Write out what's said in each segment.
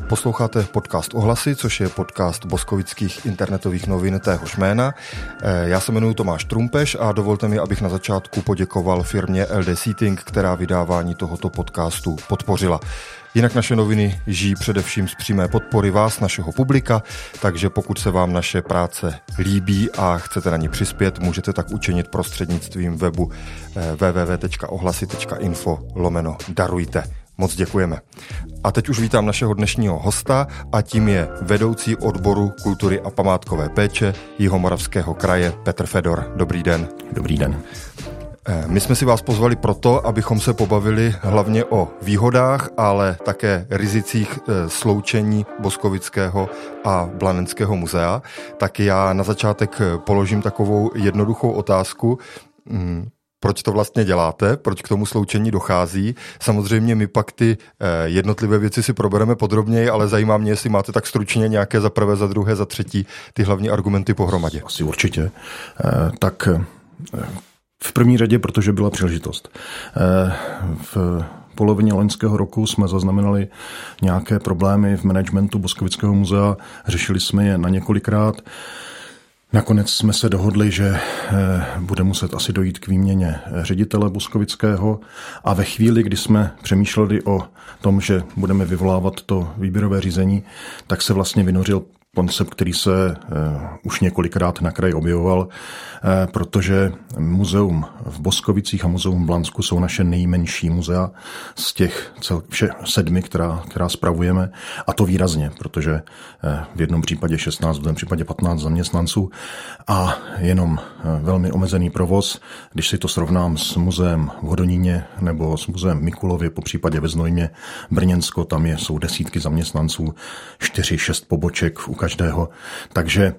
Posloucháte podcast Ohlasy, což je podcast boskovických internetových novin téhož jména. Já se jmenuji Tomáš Trumpeš a dovolte mi, abych na začátku poděkoval firmě LD Seating, která vydávání tohoto podcastu podpořila. Jinak naše noviny žijí především z přímé podpory vás, našeho publika, takže pokud se vám naše práce líbí a chcete na ní přispět, můžete tak učinit prostřednictvím webu www.ohlasy.info/darujte. Moc děkujeme. A teď už vítám našeho dnešního hosta a tím je vedoucí odboru kultury a památkové péče Jihomoravského kraje Petr Fedor. Dobrý den. Dobrý den. My jsme si vás pozvali proto, abychom se pobavili hlavně o výhodách, ale také rizicích sloučení Boskovického a Blanenského muzea. Tak já na začátek položím takovou jednoduchou otázku. Proč to vlastně děláte? Proč k tomu sloučení dochází? Samozřejmě my pak ty jednotlivé věci si probereme podrobněji, ale zajímá mě, jestli máte tak stručně nějaké za prvé, za druhé, za třetí ty hlavní argumenty pohromadě. Asi určitě. V první řadě, protože byla příležitost. V polovině loňského roku jsme zaznamenali nějaké problémy v managementu Boskovického muzea, řešili jsme je na několikrát. Nakonec jsme se dohodli, že bude muset asi dojít k výměně ředitele Boskovického a ve chvíli, kdy jsme přemýšleli o tom, že budeme vyvolávat to výběrové řízení, tak se vlastně vynořil koncept, který se už několikrát na kraji objevoval, protože muzeum v Boskovicích a muzeum v Blansku jsou naše nejmenší muzea z těch 7, která spravujeme, a to výrazně, protože v jednom případě 16, v druhém případě 15 zaměstnanců a jenom velmi omezený provoz. Když si to srovnám s muzeem v Hodoníně nebo s muzeem v Mikulově, po případě ve Znojmě, Brněnsko, tam jsou desítky zaměstnanců, 4-6 poboček u každého. Takže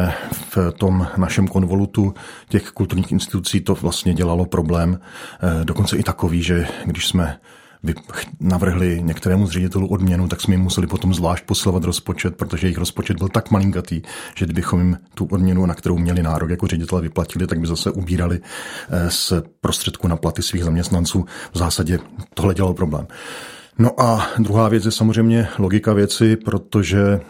v tom našem konvolutu těch kulturních institucí to vlastně dělalo problém. Dokonce i takový, že když jsme navrhli některému z ředitelů odměnu, tak jsme jim museli potom zvlášť posilovat rozpočet, protože jejich rozpočet byl tak malinkatý, že kdybychom jim tu odměnu, na kterou měli nárok jako ředitele, vyplatili, tak by zase ubírali z prostředků na platy svých zaměstnanců. V zásadě tohle dělalo problém. No a druhá věc je samozřejmě logika věci, protože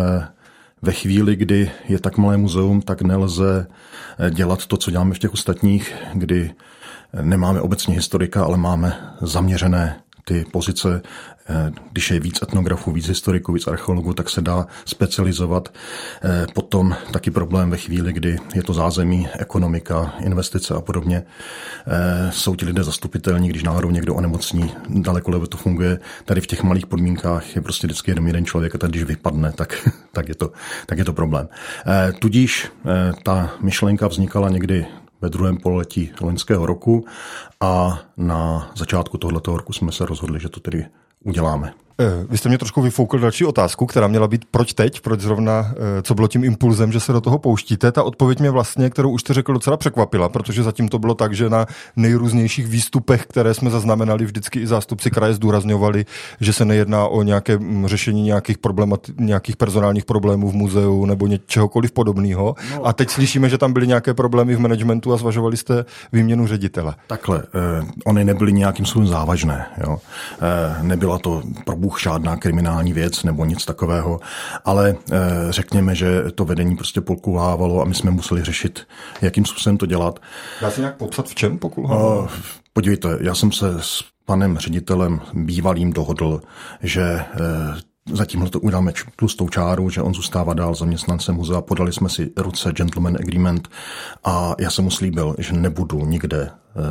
ve chvíli, kdy je tak malé muzeum, tak nelze dělat to, co děláme v těch ostatních, kdy nemáme obecně historika, ale máme zaměřené ty pozice. Když je víc etnografů, víc historiků, víc archeologů, tak se dá specializovat. Potom taky problém ve chvíli, kdy je to zázemí, ekonomika, investice a podobně. Jsou ti lidé zastupitelní, když náhodou někdo onemocní, daleko lépe to funguje. Tady v těch malých podmínkách je prostě vždycky jenom jeden člověk a tady, když vypadne, tak je to problém. Tudíž ta myšlenka vznikala někdy ve druhém pololetí loňského roku a na začátku tohoto roku jsme se rozhodli, že to tedy uděláme. Vy jste mě trošku vyfoukl další otázku, která měla být proč teď, proč zrovna, co bylo tím impulzem, že se do toho pouštíte. Ta odpověď mě vlastně, kterou už jste řekl, docela překvapila, protože zatím to bylo tak, že na nejrůznějších výstupech, které jsme zaznamenali, vždycky i zástupci kraje zdůrazňovali, že se nejedná o nějaké řešení nějakých personálních problémů v muzeu nebo čehokoliv podobného. No. A teď slyšíme, že tam byly nějaké problémy v managementu a zvažovali jste výměnu ředitele. Takhle, ony nebyly nějakým způsobem závažné. Jo? Nebyla to žádná kriminální věc nebo nic takového, ale řekněme, že to vedení prostě pokulhávalo a my jsme museli řešit, jakým způsobem to dělat. Dá se nějak popsat, v čem pokulhávalo? Podívejte, já jsem se s panem ředitelem bývalým dohodl, že zatímhle to uděláme tlustou čáru, že on zůstává dál zaměstnancem muzea, podali jsme si ruce gentleman agreement a já jsem mu slíbil, že nebudu nikde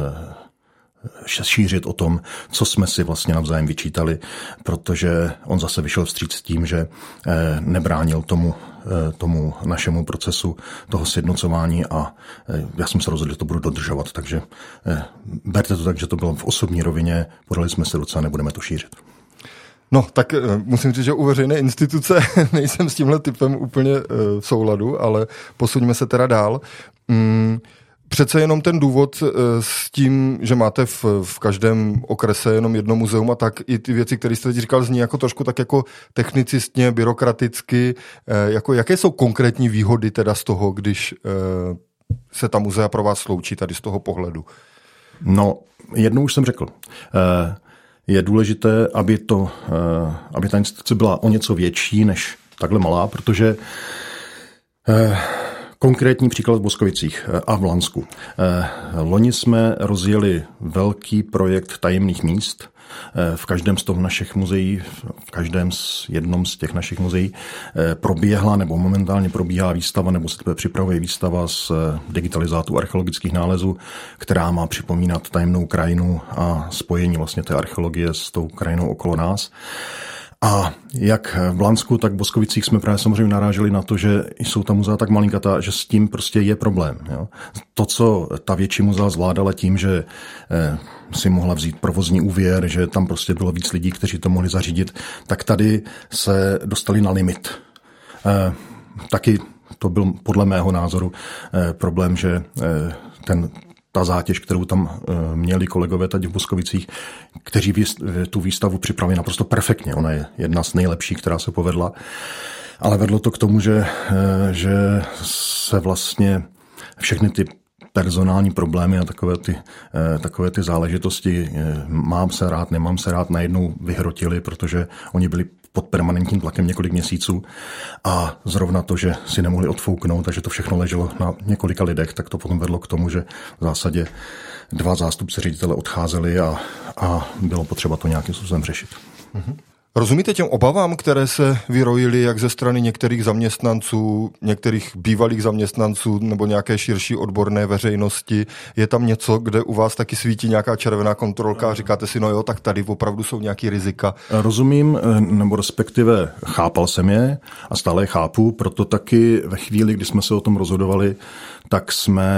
šířit o tom, co jsme si vlastně navzájem vyčítali, protože on zase vyšel vstříc s tím, že nebránil tomu našemu procesu toho sjednocování a já jsem se rozhodl, že to budu dodržovat, takže berte to tak, že to bylo v osobní rovině, podali jsme si ruce a nebudeme to šířit. No, tak musím říct, že u veřejné instituce nejsem s tímhle typem úplně v souladu, ale posuňme se teda dál. Přece jenom ten důvod s tím, že máte v každém okrese jenom jedno muzeum a tak i ty věci, které jste teď říkal, zní jako trošku tak jako technicistně, byrokraticky. Jako, jaké jsou konkrétní výhody teda z toho, když se ta muzea pro vás sloučí tady z toho pohledu? No, jednou už jsem řekl. je důležité, aby ta instituce byla o něco větší než takhle malá, protože konkrétní příklad v Boskovicích a v Lansku. Loni jsme rozjeli velký projekt tajemných míst. V každém z našich muzeí, jednom z těch našich muzeí proběhla nebo momentálně probíhá výstava nebo se připravuje výstava z digitalizátu archeologických nálezů, která má připomínat tajemnou krajinu a spojení vlastně té archeologie s tou krajinou okolo nás. A jak v Lansku, tak v Boskovicích jsme právě samozřejmě naráželi na to, že jsou ta muzea tak malinkatá, že s tím prostě je problém. Jo. To, co ta větší muzea zvládala tím, že si mohla vzít provozní úvěr, že tam prostě bylo víc lidí, kteří to mohli zařídit, tak tady se dostali na limit. Taky to byl podle mého názoru problém, že ta zátěž, kterou tam měli kolegové tady v Boskovicích, kteří tu výstavu připravili naprosto perfektně. Ona je jedna z nejlepších, která se povedla. Ale vedlo to k tomu, že se vlastně všechny ty personální problémy a takové ty záležitosti mám se rád, nemám se rád najednou vyhrotili, protože oni byli pod permanentním tlakem několik měsíců a zrovna to, že si nemohli odfouknout, takže to všechno leželo na několika lidech, tak to potom vedlo k tomu, že v zásadě 2 zástupci ředitele odcházeli a bylo potřeba to nějakým způsobem řešit. Mhm. Rozumíte těm obavám, které se vyrojily jak ze strany některých zaměstnanců, některých bývalých zaměstnanců nebo nějaké širší odborné veřejnosti? Je tam něco, kde u vás taky svítí nějaká červená kontrolka a říkáte si, no jo, tak tady opravdu jsou nějaký rizika? Rozumím, nebo respektive chápal jsem je a stále je chápu, proto taky ve chvíli, kdy jsme se o tom rozhodovali, tak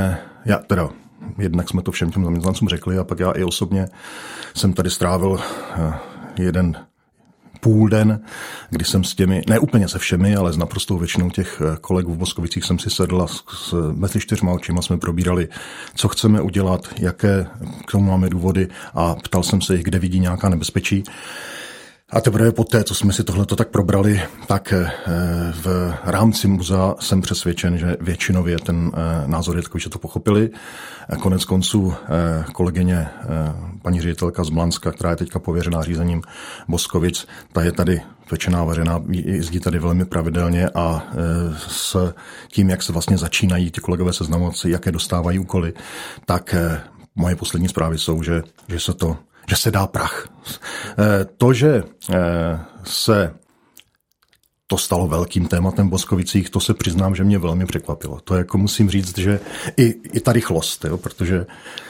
jednak jsme to všem těm zaměstnancům řekli a pak já i osobně jsem tady strávil jeden půl den, kdy jsem s těmi, ne úplně se všemi, ale s naprostou většinou těch kolegů v Boskovicích jsem si sedl a mezi 4 očima jsme probírali, co chceme udělat, jaké k tomu máme důvody a ptal jsem se jich, kde vidí nějaká nebezpečí. A teprve poté, co jsme si tohleto tak probrali, tak v rámci muzea jsem přesvědčen, že většinově ten názor je takový, že to pochopili. Konec konců kolegyně, paní ředitelka z Blanska, která je teďka pověřená řízením Boskovic, ta je tady pečená, vařená, jezdí tady velmi pravidelně a s tím, jak se vlastně začínají ti kolegové seznamovat, jaké dostávají úkoly, tak moje poslední zprávy jsou, že se dá prach. To, že se to stalo velkým tématem v Boskovicích, to se přiznám, že mě velmi překvapilo. To jako musím říct, že i ta rychlost, jo, protože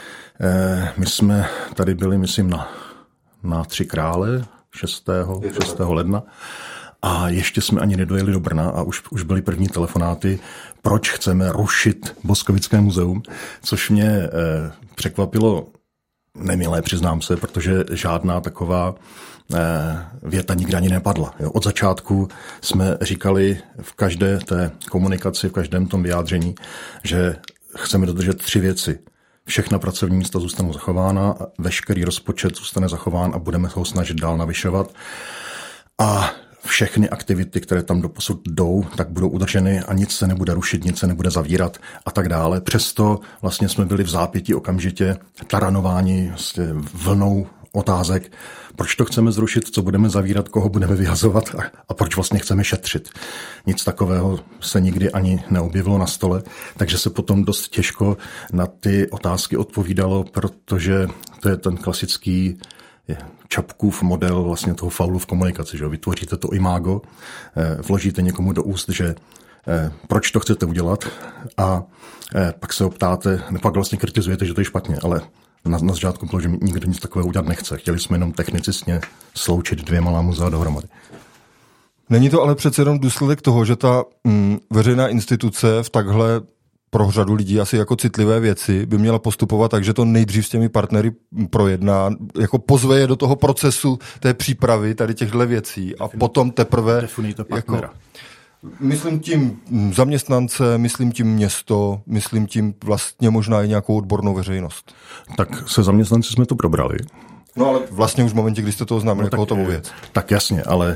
my jsme tady byli, myslím, na 3 krále 6. ledna a ještě jsme ani nedojeli do Brna a už byly první telefonáty, proč chceme rušit Boskovické muzeum, což mě překvapilo nemilé, přiznám se, protože žádná taková věta nikdy ani nepadla. Jo. Od začátku jsme říkali v každé té komunikaci, v každém tom vyjádření, že chceme dodržet 3 věci. Všechna pracovní místa zůstanou zachována, veškerý rozpočet zůstane zachován a budeme ho snažit dál navyšovat. A všechny aktivity, které tam doposud jdou, tak budou udrženy a nic se nebude rušit, nic se nebude zavírat a tak dále. Přesto vlastně jsme byli v zápětí okamžitě taranováni vlnou otázek, proč to chceme zrušit, co budeme zavírat, koho budeme vyhazovat a proč vlastně chceme šetřit. Nic takového se nikdy ani neobjevilo na stole, takže se potom dost těžko na ty otázky odpovídalo, protože to je ten klasický Čapkův model vlastně toho faulu v komunikaci. Že? Vytvoříte to imágo, vložíte někomu do úst, že proč to chcete udělat a pak se optáte, pak vlastně kritizujete, že to je špatně, ale na začátku bylo, že nikdo nic takového udělat nechce. Chtěli jsme jenom technicistně sloučit 2 malá muzea dohromady. Není to ale přece jenom důsledek toho, že ta veřejná instituce v takhle pro řadu lidí asi jako citlivé věci by měla postupovat tak, že to nejdřív s těmi partnery projedná, jako pozve je do toho procesu té přípravy tady těchto věcí a potom teprve definujte partnera. Myslím tím zaměstnance, myslím tím město, myslím tím vlastně možná i nějakou odbornou veřejnost. Tak se zaměstnanci jsme to probrali. No ale vlastně už v momentě, kdy jste to oznámili jako hotovou věc. Tak jasně, ale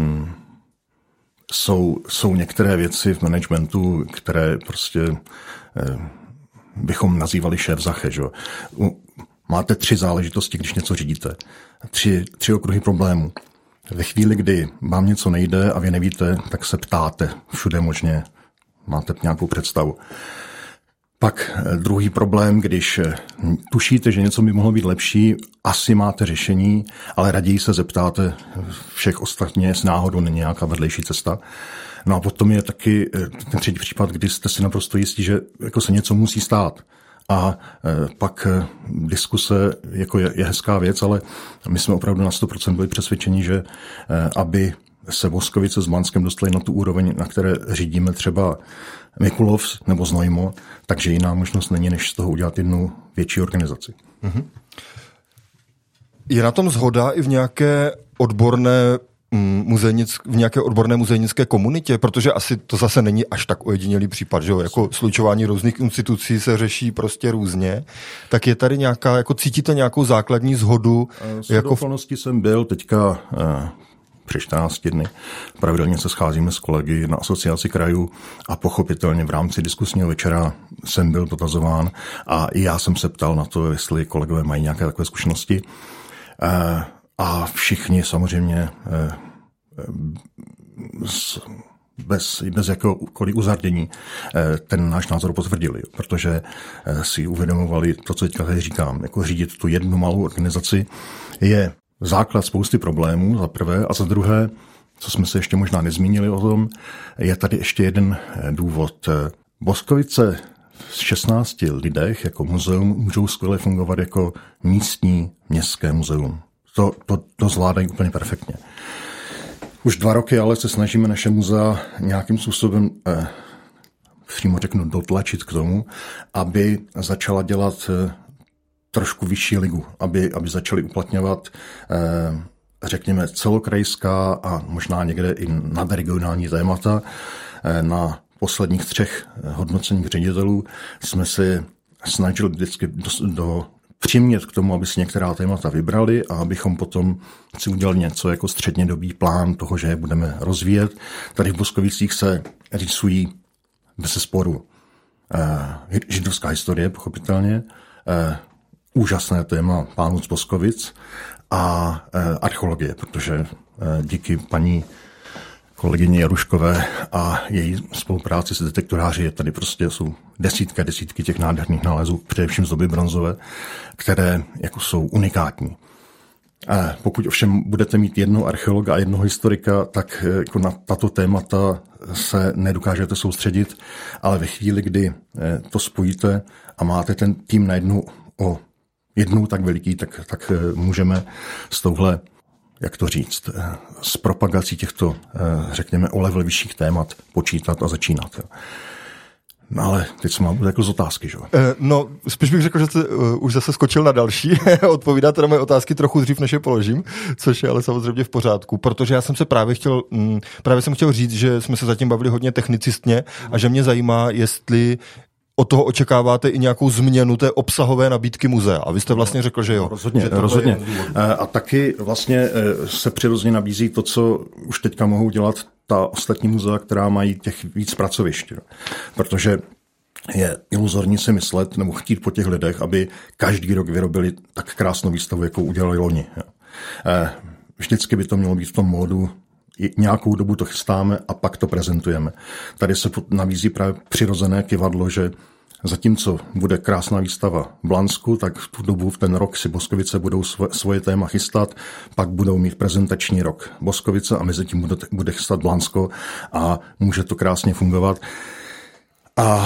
jsou některé věci v managementu, které prostě bychom nazývali šéf Zache. Že? máte 3 záležitosti, když něco řídíte. 3 okruhy problémů. Ve chvíli, kdy vám něco nejde a vy nevíte, tak se ptáte všude možně. Máte nějakou představu. Pak druhý problém, když tušíte, že něco by mohlo být lepší, asi máte řešení, ale raději se zeptáte všech ostatně, jestli náhodou není nějaká vedlejší cesta. No a potom je taky ten třetí případ, kdy jste si naprosto jistí, že jako se něco musí stát. A pak diskuse jako je hezká věc, ale my jsme opravdu na 100% byli přesvědčeni, že aby se Boskovice s Blanskem dostali na tu úroveň, na které řídíme třeba Mikulov nebo Znojmo, takže jiná možnost není, než z toho udělat jednu větší organizaci. Mm-hmm. Je na tom shoda i v nějaké odborné muzejnické komunitě, protože asi to zase není až tak ojedinělý případ, že jo, jako slučování různých institucí se řeší prostě různě, tak je tady nějaká, jako cítíte nějakou základní shodu? Jako okolností jsem byl teďka před 14 dny. Pravidelně se scházíme s kolegy na asociaci krajů a pochopitelně v rámci diskusního večera jsem byl dotazován a i já jsem se ptal na to, jestli kolegové mají nějaké takové zkušenosti. A všichni samozřejmě bez jakéhokoliv uzardění ten náš názor potvrdili, protože si uvědomovali to, co teďka tady říkám, jako řídit tu jednu malou organizaci je základ spousty problémů, za prvé, a za druhé, co jsme se ještě možná nezmínili o tom, je tady ještě jeden důvod. Boskovice z 16 lidech jako muzeum můžou skvěle fungovat jako místní městské muzeum. To zvládají úplně perfektně. Už 2 roky ale se snažíme naše muzea nějakým způsobem, přímo řeknu, dotlačit k tomu, aby začala dělat trošku vyšší ligu, aby začali uplatňovat, řekněme, celokrajská a možná někde i nadregionální témata. Na posledních 3 hodnoceních ředitelů jsme si snažili vždycky přimět k tomu, aby si některá témata vybrali a abychom potom si udělali něco jako střednědobý plán toho, že je budeme rozvíjet. Tady v Boskovicích se rýsují bezesporu židovská historie, pochopitelně, úžasné téma pánů z Boskovic a archeologie, protože díky paní kolegyni Jaruškové a její spolupráci s detektoráři tady prostě jsou desítky těch nádherných nálezů, především z doby bronzové, které jako jsou unikátní. Pokud ovšem budete mít jednoho archeologa a jednoho historika, tak jako na tato témata se nedokážete soustředit, ale ve chvíli, kdy to spojíte a máte ten tým najednou o jednou tak veliký, tak můžeme s touhle, jak to říct, s propagací těchto, řekněme, o level vyšších témat počítat a začínat. No ale teď se mám jako z otázky, že? No, spíš bych řekl, že jste už zase skočil na další. Odpovídáte na moje otázky trochu dřív, než je položím, což je ale samozřejmě v pořádku, protože já jsem se právě jsem chtěl říct, že jsme se zatím bavili hodně technicistně a že mě zajímá, jestli od toho očekáváte i nějakou změnu té obsahové nabídky muzea. A vy jste vlastně řekl, že jo. Rozhodně. A taky vlastně se přirozeně nabízí to, co už teďka mohou dělat ta ostatní muzea, která mají těch víc pracovišť. Protože je iluzorní si myslet nebo chtít po těch lidech, aby každý rok vyrobili tak krásnou výstavu, jakou udělali loni. Vždycky by to mělo být v tom módu, nějakou dobu to chystáme a pak to prezentujeme. Tady se nabízí právě přirozené kyvadlo, že zatímco bude krásná výstava v Blansku, tak v tu dobu, v ten rok si Boskovice budou svoje téma chystat, pak budou mít prezentační rok Boskovice a mezi tím bude chystat Blansko a může to krásně fungovat. A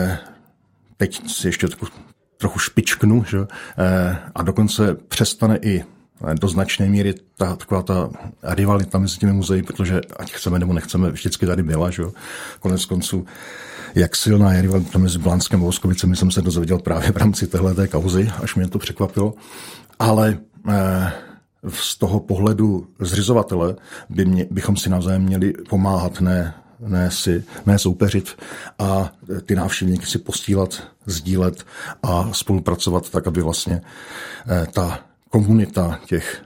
teď si ještě trochu špičknu, že? A dokonce přestane i do značné míry taková ta rivalita mezi těmi muzeí, protože ať chceme nebo nechceme, vždycky tady byla, že jo. Konec konců, jak silná je rivalita mezi Blanskem a Boskovicemi, jsem se dozvěděl právě v rámci téhleté kauzy, až mě to překvapilo. Ale z toho pohledu zřizovatele bychom si navzájem měli pomáhat, ne soupeřit a ty návštěvníky si postílat, sdílet a spolupracovat tak, aby vlastně ta komunita těch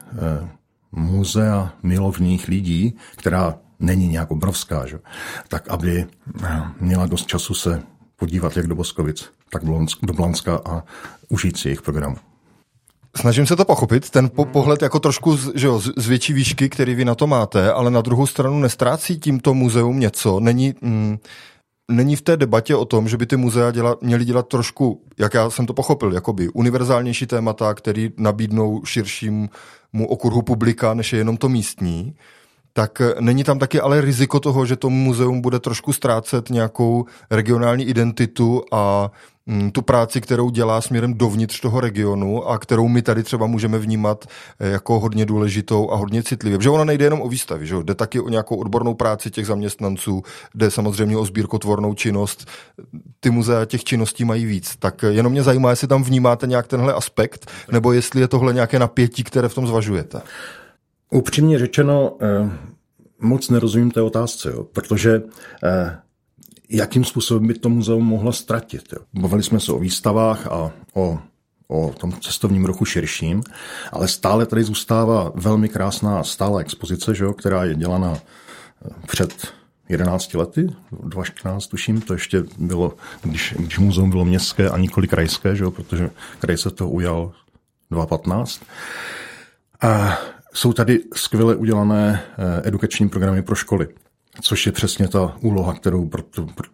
muzea milovných lidí, která není nějak obrovská, že? Tak aby měla dost času se podívat jak do Boskovic, tak do Blanska a užít si jejich programu. Snažím se to pochopit, ten pohled jako trošku z větší výšky, který vy na to máte, ale na druhou stranu nestrácí tímto muzeum něco. Není v té debatě o tom, že by ty muzea měly dělat trošku, jak já jsem to pochopil, jakoby univerzálnější témata, který nabídnou širšímu okruhu publika, než je jenom to místní, tak není tam taky ale riziko toho, že to muzeum bude trošku ztrácet nějakou regionální identitu a tu práci, kterou dělá směrem dovnitř toho regionu a kterou my tady třeba můžeme vnímat jako hodně důležitou a hodně citlivě. Protože ono nejde jenom o výstavy, že? Jde taky o nějakou odbornou práci těch zaměstnanců, jde samozřejmě o sbírkotvornou činnost. Ty muzea těch činností mají víc. Tak jenom mě zajímá, jestli tam vnímáte nějak tenhle aspekt, nebo jestli je tohle nějaké napětí, které v tom zvažujete. Upřímně řečeno, moc nerozumím té otázce, jo, protože jakým způsobem by to muzeum mohlo ztratit. Jo. Bavili jsme se o výstavách a o tom cestovním ruchu širším, ale stále tady zůstává velmi krásná stálá expozice, že jo, která je dělána před 11 lety, 2014 tuším, to ještě bylo, když muzeum bylo městské a nikoli krajské, že jo, protože kraj se toho ujal 2015. A jsou tady skvěle udělané edukační programy pro školy, což je přesně ta úloha, kterou pro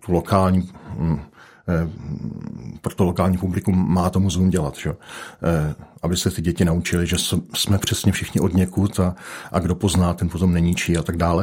to lokální publikum má to muzeum dělat. Že? Aby se ty děti naučili, že jsme přesně všichni odněkud a kdo pozná, ten potom neníčí a tak dále.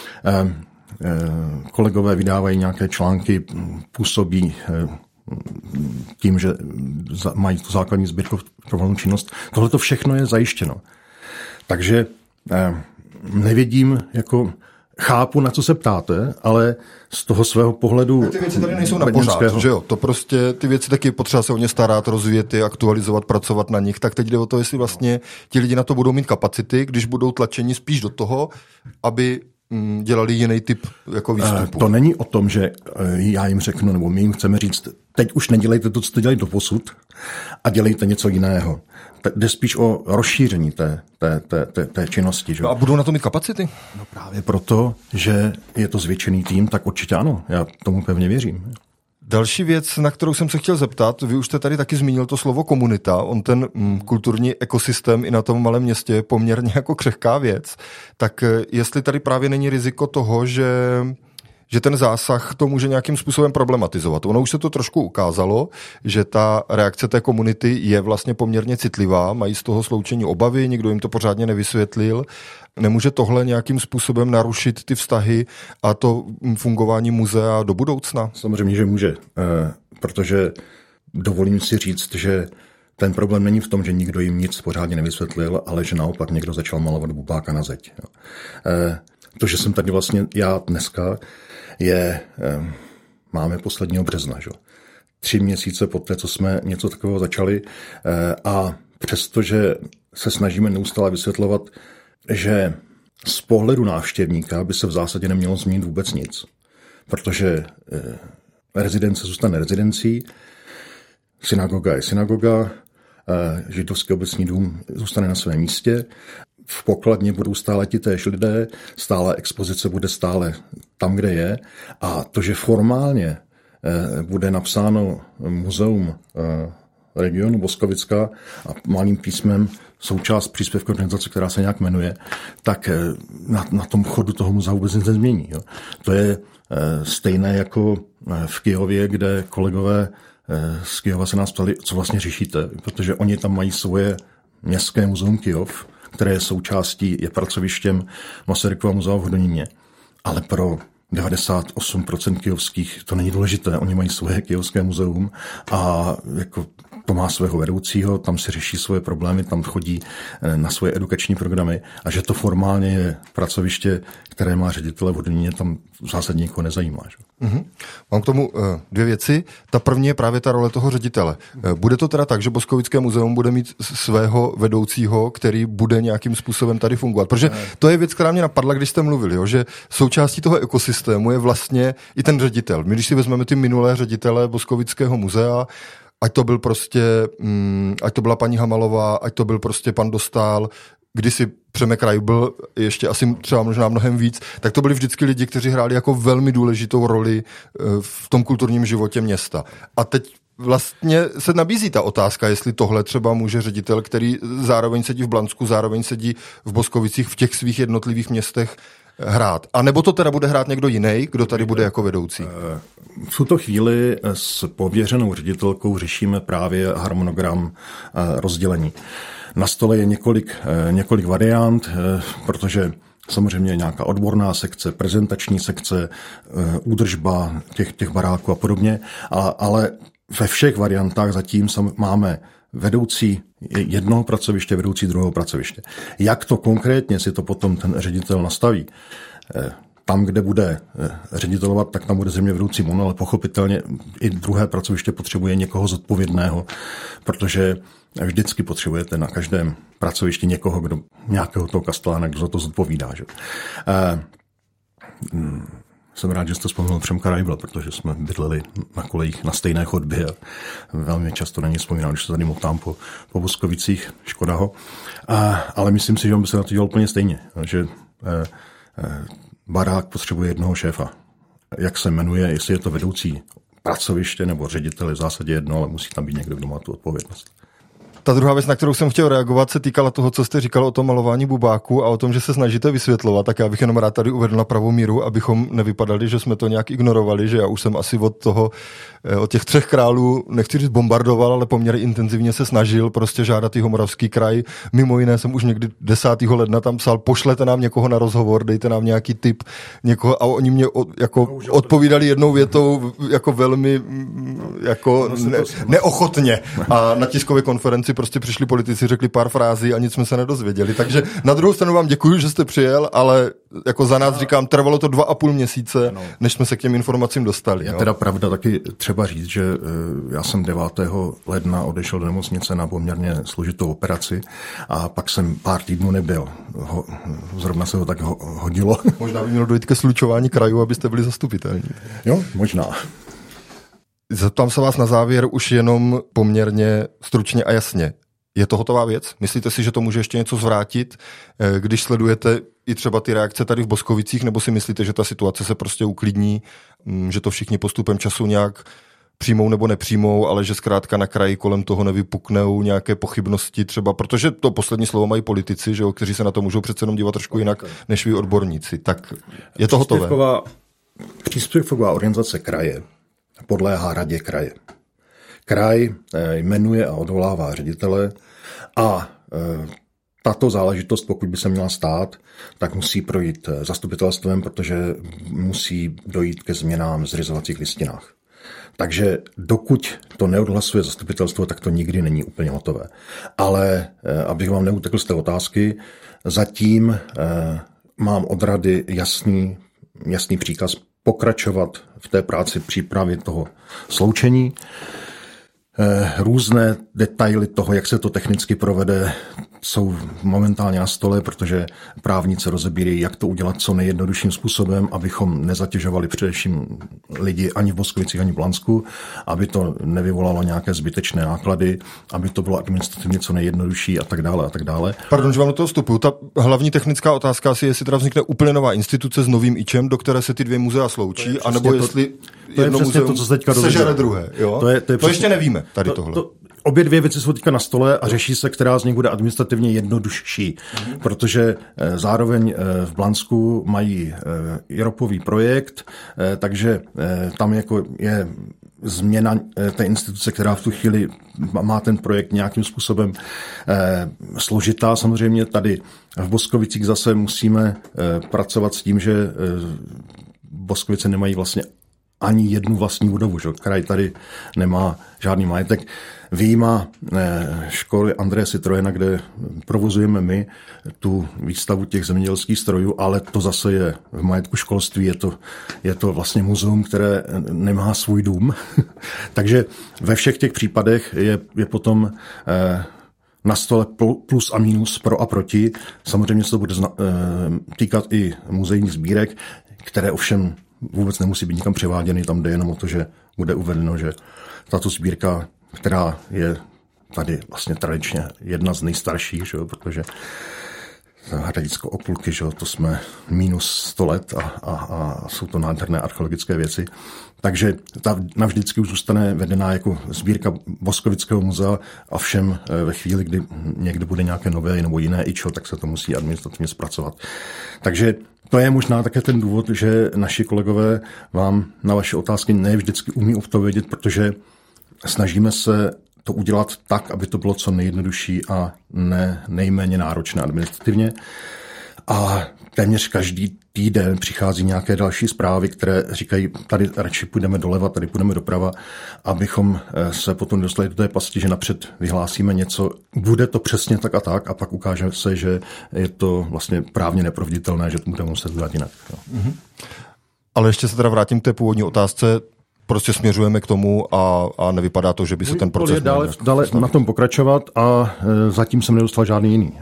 Kolegové vydávají nějaké články, působí tím, že mají tu základní sbírkovou činnost. Tohle to všechno je zajištěno. Takže nevidím, chápu, na co se ptáte, ale z toho svého pohledu... Ty věci tady nejsou na pořád, že jo? To prostě, ty věci taky potřeba se o ně starat, rozvíjet je, aktualizovat, pracovat na nich, tak teď jde o to, jestli vlastně ti lidi na to budou mít kapacity, když budou tlačeni spíš do toho, aby dělali jiný typ jako výstupu. To není o tom, že já jim řeknu, nebo my jim chceme říct, teď už nedělejte to, co jste dělali doposud a dělejte něco jiného. Jde spíš o rozšíření té činnosti. Že? No a budou na to mít kapacity? No právě proto, že je to zvětšený tým, tak určitě ano. Já tomu pevně věřím. Další věc, na kterou jsem se chtěl zeptat, vy už jste tady taky zmínil to slovo komunita, on ten kulturní ekosystém i na tom malém městě je poměrně jako křehká věc, tak jestli tady právě není riziko toho, že ten zásah to může nějakým způsobem problematizovat. Ono už se to trošku ukázalo, že ta reakce té komunity je vlastně poměrně citlivá, mají z toho sloučení obavy, nikdo jim to pořádně nevysvětlil. Nemůže tohle nějakým způsobem narušit ty vztahy a to fungování muzea do budoucna? Samozřejmě, že může, protože dovolím si říct, že ten problém není v tom, že nikdo jim nic pořádně nevysvětlil, ale že naopak někdo začal malovat bubáka na zeď. To, že jsem tady vlastně já dneska, máme posledního března, že? 3 měsíce poté, co jsme něco takového začali a přestože se snažíme neustále vysvětlovat, že z pohledu návštěvníka by se v zásadě nemělo změnit vůbec nic, protože rezidence zůstane rezidencí, synagoga je synagoga, židovský obecní dům zůstane na svém místě, v pokladně budou stále ti též lidé, stále expozice bude stále tam, kde je a to, že formálně bude napsáno muzeum regionu Boskovicka a malým písmem součást příspěvkové organizace, která se nějak jmenuje, tak na tom chodu toho muzea vůbec nic nezmění. Jo. To je stejné jako v Kyjově, kde kolegové z Kyjova se nás ptali, co vlastně řešíte, protože oni tam mají svoje městské muzeum Kyjov, které je součástí, je pracovištěm Masarykova muzea v Hodoníně. Ale pro 98% kyjovských to není důležité. Oni mají svoje kyjovské muzeum a jako to má svého vedoucího, tam si řeší svoje problémy, tam chodí na svoje edukační programy a že to formálně je pracoviště, které má ředitele v Hodoníně, tam v zásadě nikoho nezajímá. Že? Mm-hmm. Mám k tomu 2 věci. Ta první je právě ta role toho ředitele. Bude to teda tak, že Boskovické muzeum bude mít svého vedoucího, který bude nějakým způsobem tady fungovat? Protože to je věc, která mě napadla, když jste mluvili, jo, že součástí toho ekosystému je vlastně i ten ředitel. My když si vezmeme ty minulé ředitele Boskovického muzea, ať to byl prostě, ať to byla paní Hamalová, ať to byl prostě pan Dostál, kdysi Přemek Rajbl, ještě asi třeba možná mnohem víc, tak to byli vždycky lidi, kteří hráli jako velmi důležitou roli v tom kulturním životě města. A teď vlastně se nabízí ta otázka, jestli tohle třeba může ředitel, který zároveň sedí v Blansku, zároveň sedí v Boskovicích, v těch svých jednotlivých městech hrát. A nebo to teda bude hrát někdo jiný, kdo tady bude jako vedoucí? V tuto chvíli s pověřenou ředitelkou řešíme právě harmonogram rozdělení. Na stole je několik variant, protože samozřejmě je nějaká odborná sekce, prezentační sekce, údržba těch baráků a podobně, ale ve všech variantách zatím máme vedoucí jednoho pracoviště, vedoucí druhého pracoviště. Jak to konkrétně si to potom ten ředitel nastaví? Tam, kde bude ředitelovat, tak tam bude zeměvedoucí on, ale pochopitelně i druhé pracoviště potřebuje někoho zodpovědného, protože vždycky potřebujete na každém pracovišti někoho, kdo nějakého toho kastelána, kdo za to zodpovídá. Že? Jsem rád, že jste vzpomněl Přemka Reibla, protože jsme bydleli na kolejích na stejné chodbě a velmi často na něj vzpomínám, když se tady motám po Boskovicích, škoda ho. Ale myslím si, že on by se na to dělal úplně stejně, že barák potřebuje jednoho šéfa. Jak se jmenuje, jestli je to vedoucí pracoviště nebo ředitel, je v zásadě jedno, ale musí tam být někdo, kdo má tu odpovědnost. Ta druhá věc, na kterou jsem chtěl reagovat, se týkala toho, co jste říkal o tom malování bubáku a o tom, že se snažíte vysvětlovat, tak já bych jenom rád tady uvedl na pravou míru, abychom nevypadali, že jsme to nějak ignorovali, že já už jsem asi od těch 3 králů, nechci říct bombardoval, ale poměrně intenzivně se snažil prostě žádat Jihomoravský kraj. Mimo jiné jsem už někdy 10. ledna tam psal, pošlete nám někoho na rozhovor, dejte nám nějaký tip někoho a oni mě odpovídali jednou větou jako velmi neochotně. A na tiskové konferenci prostě přišli politici, řekli pár frází a nic jsme se nedozvěděli. Takže na druhou stranu vám děkuji, že jste přijel, ale jako za nás říkám, trvalo to 2,5 měsíce, než jsme se k těm informacím dostali. Je teda pravda taky třeba říct, že já jsem 9. ledna odešel do nemocnice na poměrně složitou operaci a pak jsem pár týdnů nebyl. Zrovna se to tak hodilo. Možná by mělo dojít ke slučování krajů, abyste byli zastupitelní. Jo, možná. Zeptám se vás na závěr už jenom poměrně stručně a jasně. Je to hotová věc? Myslíte si, že to může ještě něco zvrátit, když sledujete i třeba ty reakce tady v Boskovicích, nebo si myslíte, že ta situace se prostě uklidní, že to všichni postupem času nějak přijmou nebo nepřijmou, ale že zkrátka na kraji kolem toho nevypuknou nějaké pochybnosti třeba, protože to poslední slovo mají politici, že jo, kteří se na to můžou přece jenom dívat trošku jinak než vy odborníci. Tak je to hotové. Příspěvková organizace kraje podléhá radě kraje. Kraj jmenuje a odvolává ředitele a tato záležitost, pokud by se měla stát, tak musí projít zastupitelstvem, protože musí dojít ke změnám v zřizovacích listinách. Takže dokud to neodhlasuje zastupitelstvo, tak to nikdy není úplně hotové. Ale abych vám neutekl z té otázky, zatím mám od rady jasný příkaz pokračovat v té práci přípravy toho sloučení. Různé detaily toho, jak se to technicky provede, jsou momentálně na stole, protože právníci rozebírají, jak to udělat co nejjednodušším způsobem, abychom nezatěžovali především lidi ani v Boskovicích, ani v Blansku, aby to nevyvolalo nějaké zbytečné náklady, aby to bylo administrativně co nejjednodušší a tak dále a tak dále. Pardon, že vám do toho vstupuju. Ta hlavní technická otázka asi je, jestli teda vznikne úplně nová instituce s novým ičem, do které se ty 2 muzea sloučí, anebo jestli jedno muzeum sežere druhé. Jo? To ještě nevíme, tady tohle. Obě 2 věci jsou teďka na stole a řeší se, která z nich bude administrativně jednodušší, protože zároveň v Blansku mají IROPový projekt, takže tam jako je změna té instituce, která v tu chvíli má ten projekt nějakým způsobem složitá. Samozřejmě tady v Boskovicích zase musíme pracovat s tím, že Boskovice nemají vlastně ani jednu vlastní budovu, že? Kraj tady nemá žádný majetek. Vyjímá školy Andreje Citroena, kde provozujeme my tu výstavu těch zemědělských strojů, ale to zase je v majetku školství, je to vlastně muzeum, které nemá svůj dům. Takže ve všech těch případech je potom na stole plus a minus, pro a proti. Samozřejmě se to bude týkat i muzejních sbírek, které ovšem vůbec nemusí být nikam převáděny, tam jde jenom o to, že bude uvedeno, že tato sbírka, která je tady vlastně tradičně jedna z nejstarších, že jo, protože Hradicko Okulky, že to jsme minus 100 let a jsou to nádherné archeologické věci. Takže ta navždycky už zůstane vedená jako sbírka Boskovického muzea a všem ve chvíli, kdy někde bude nějaké nové nebo jiné ičo, tak se to musí administrativně zpracovat. Takže to je možná také ten důvod, že naši kolegové vám na vaše otázky ne vždycky umí odpovědět, protože snažíme se to udělat tak, aby to bylo co nejjednodušší a nejméně náročné administrativně. A téměř každý týden přichází nějaké další zprávy, které říkají, tady radši půjdeme doleva, tady půjdeme doprava, abychom se potom dostali do té pasti, že napřed vyhlásíme něco, bude to přesně tak a pak ukáže se, že je to vlastně právně neproveditelné, že to budeme muset udělat jinak. Mm-hmm. Ale ještě se teda vrátím k té původní otázce. Prostě směřujeme k tomu a nevypadá to, že by se ten proces dále na tom pokračovat a zatím jsem nedostal žádný jiný.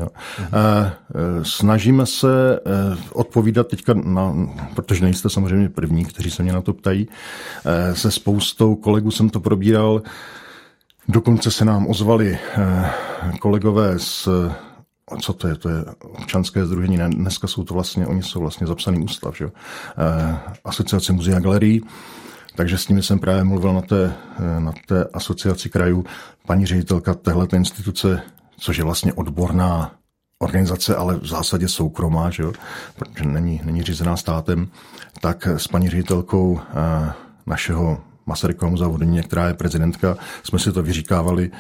Snažíme se odpovídat teďka, protože nejste samozřejmě první, kteří se mě na to ptají. Se spoustou kolegů jsem to probíral. Dokonce se nám ozvali kolegové z co to je? To je občanské sdružení. Ne, dneska jsou to vlastně, oni jsou vlastně zapsaný ústav, že? Asociace muzeí a galerií. Takže s nimi jsem právě mluvil na té asociaci krajů. Paní ředitelka téhleté instituce, což je vlastně odborná organizace, ale v zásadě soukromá, že jo? Protože není řízená státem, tak s paní ředitelkou našeho Masarykového muzea v Hodoníně, která je prezidentka, jsme si to vyříkávali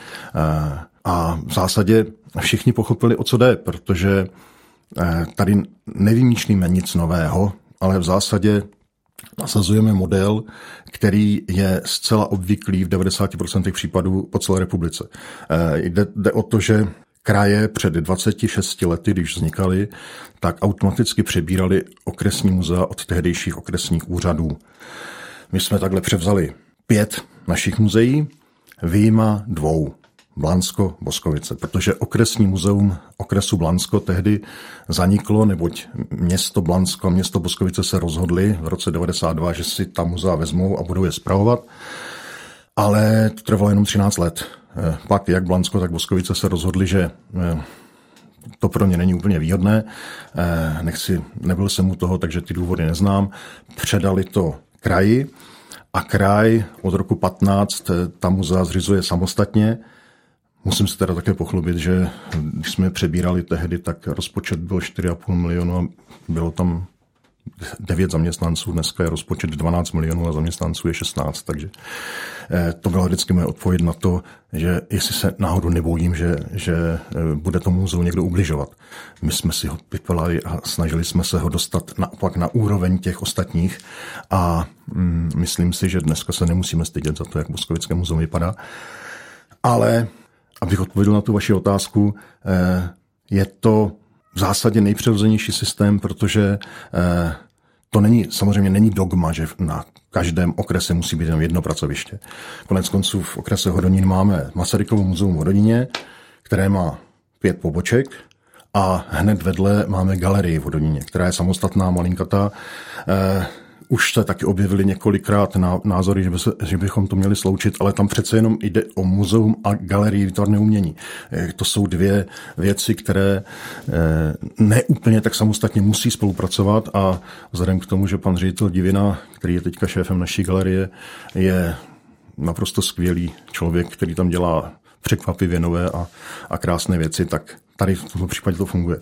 a v zásadě všichni pochopili, o co jde, protože tady nevymýšlíme nic nového, ale v zásadě nasazujeme model, který je zcela obvyklý v 90% případů po celé republice. Jde o to, že kraje před 26 lety, když vznikaly, tak automaticky přebírali okresní muzea od tehdejších okresních úřadů. My jsme takhle převzali 5 našich muzeí, vyjma 2. Blansko, Boskovice, protože okresní muzeum okresu Blansko tehdy zaniklo, neboť město Blansko a město Boskovice se rozhodli v roce 92, že si ta muzea vezmou a budou je spravovat, ale to trvalo jenom 13 let. Pak jak Blansko, tak Boskovice se rozhodli, že to pro ně není úplně výhodné, nebyl jsem u toho, takže ty důvody neznám, předali to kraji a kraj od roku 15 ta muzea zřizuje samostatně. Musím se teda také pochlubit, že když jsme přebírali tehdy, tak rozpočet byl 4,5 milionu a bylo tam 9 zaměstnanců. Dneska je rozpočet 12 milionů a zaměstnanců je 16. Takže to byla vždycky moje odpověď na to, že jestli se náhodou nebojím, že bude tomu muzeu někdo ubližovat. My jsme si ho vypalali a snažili jsme se ho dostat naopak na úroveň těch ostatních a myslím si, že dneska se nemusíme stydět za to, jak Boskovické muzeum vypadá. Ale abych odpověděl na tu vaši otázku, je to v zásadě nejpřirozenější systém, protože to samozřejmě není dogma, že na každém okrese musí být jen jedno pracoviště. Konec konců v okrese Hodonín máme Masarykovo muzeum v Hodoníně, které má 5 poboček a hned vedle máme galerii v Hodoníně, která je samostatná, malinkatá. Už se taky objevily několikrát názory, že bychom to měli sloučit, ale tam přece jenom jde o muzeum a galerii výtvarného umění. To jsou 2 věci, které neúplně tak samostatně musí spolupracovat a vzhledem k tomu, že pan ředitel Divina, který je teďka šéfem naší galerie, je naprosto skvělý člověk, který tam dělá překvapivě nové a krásné věci, tak tady v tomto případě to funguje.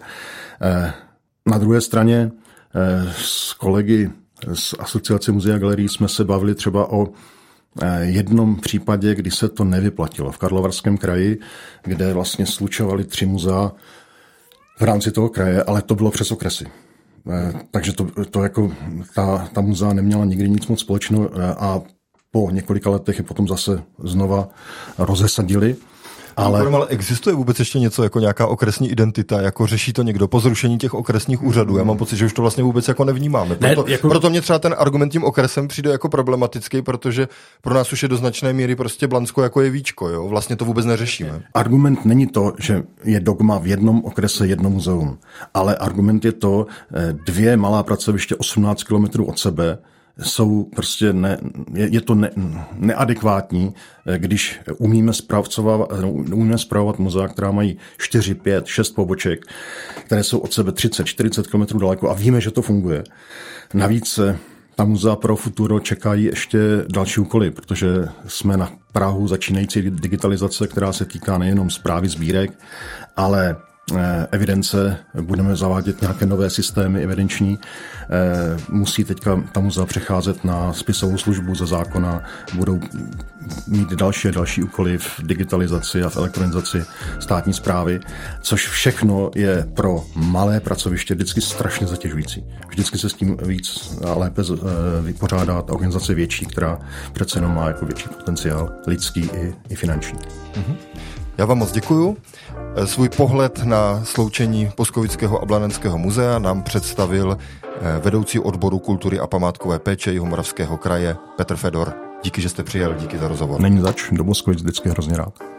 Na druhé straně s kolegy z Asociace muzeí a galerií jsme se bavili třeba o jednom případě, kdy se to nevyplatilo. V Karlovarském kraji, kde vlastně slučovali 3 muzea v rámci toho kraje, ale to bylo přes okresy. Takže to jako ta muzea neměla nikdy nic moc společného a po několika letech je potom zase znova rozesadili. Ale existuje vůbec ještě něco jako nějaká okresní identita, jako řeší to někdo po zrušení těch okresních úřadů? Já mám pocit, že už to vlastně vůbec jako nevnímáme. Proto mě třeba ten argument tím okresem přijde jako problematický, protože pro nás už je do značné míry prostě Blansko jako je víčko, jo? Vlastně to vůbec neřešíme. Argument není to, že je dogma v jednom okrese jedno muzeum, ale argument je to 2 malá pracoviště 18 kilometrů od sebe, jsou prostě je to neadekvátní, když umíme spravovat muzea, která mají 4, 5, 6 poboček, které jsou od sebe 30-40 km daleko a víme, že to funguje. Navíc ta muzea pro futuro čekají ještě další úkoly, protože jsme na prahu začínající digitalizace, která se týká nejenom správy sbírek, ale evidence, budeme zavádět nějaké nové systémy evidenční, musí teďka ta muzea přecházet na spisovou službu ze zákona, budou mít další úkoly v digitalizaci a v elektronizaci státní správy, což všechno je pro malé pracoviště vždycky strašně zatěžující. Vždycky se s tím víc a lépe vypořádá ta organizace větší, která přece jenom má jako větší potenciál lidský i finanční. Mm-hmm. Já vám moc děkuju. Svůj pohled na sloučení Boskovického a Blanenského muzea nám představil vedoucí odboru kultury a památkové péče Jihomoravského kraje Petr Fedor. Díky, že jste přijel, díky za rozhovor. Není zač, do Boskovic vždycky hrozně rád.